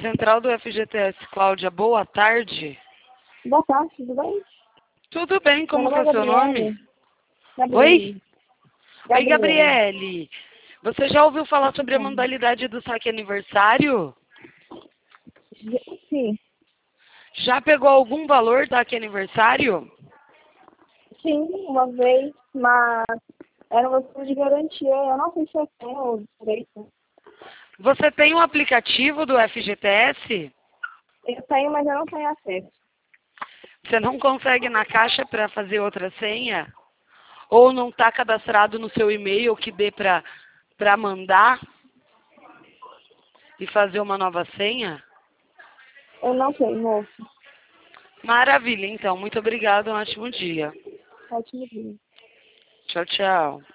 Central do FGTS, Cláudia, boa tarde. Boa tarde, tudo bem? Tudo bem, como que é o seu nome? Gabriele. Oi? Oi, Gabriele. Você já ouviu falar sobre a modalidade do saque aniversário? Sim. Já pegou algum valor do saque aniversário? Sim, uma vez, mas era uma coisa de garantia. Eu não sei se eu tenho direito. Você tem um aplicativo do FGTS? Eu tenho, mas eu não tenho acesso. Você não consegue ir na caixa para fazer outra senha? Ou não está cadastrado no seu e-mail que dê para mandar e fazer uma nova senha? Eu não sei, moço. Maravilha, então. Muito obrigada. Um ótimo dia. Ótimo dia. Tchau, tchau.